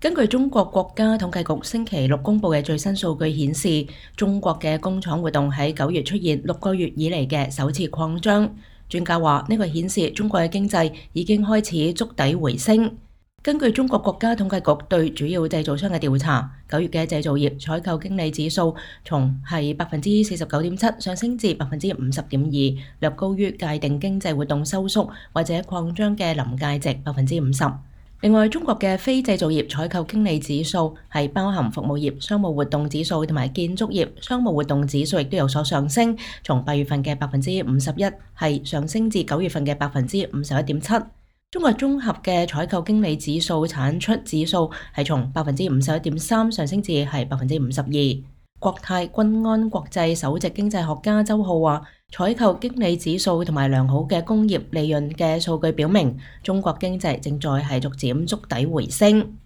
根據中國國家統計局星期六公布嘅最新數據顯示，中國嘅工廠活動喺9月出現6個月以嚟嘅首次擴張。專家話呢個顯示中國嘅經濟已經開始築底回升。根據中國國家統計局對主要製造商嘅調查，9月嘅製造業採購經理指數從係49.7%上升至50.2%，略高於界定經濟活動收縮或者擴張嘅臨界值50%。另外，中國嘅非製造業採購經理指數係包含服務業商務活動指數同埋建築業商務活動指數亦都有所上升，從8月份嘅51%係上升至9月份嘅51.7%。中國綜合嘅採購經理指數產出指數係從51.3%上升至係52%。國泰君安國際首席經濟學家周浩話，採購經理指數同埋良好嘅工業利潤嘅數據表明，中國經濟正在係逐漸築底回升。